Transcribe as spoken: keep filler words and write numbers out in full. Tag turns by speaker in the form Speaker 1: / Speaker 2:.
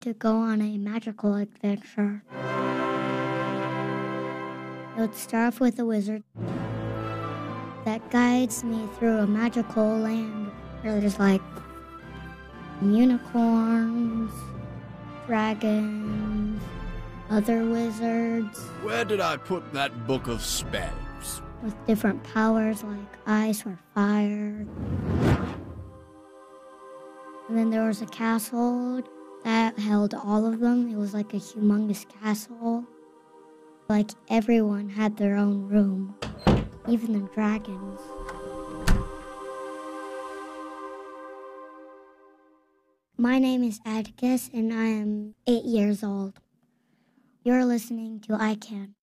Speaker 1: to go on a magical adventure. It would start off with a wizard that guides me through a magical land where there's like unicorns, dragons, other wizards.
Speaker 2: Where did I put that book of spells?
Speaker 1: With different powers like ice or fire. And then there was a castle that held all of them. It was like a humongous castle. Like everyone had their own room, even the dragons. My name is Atticus and I am eight years old. You're listening to I Can.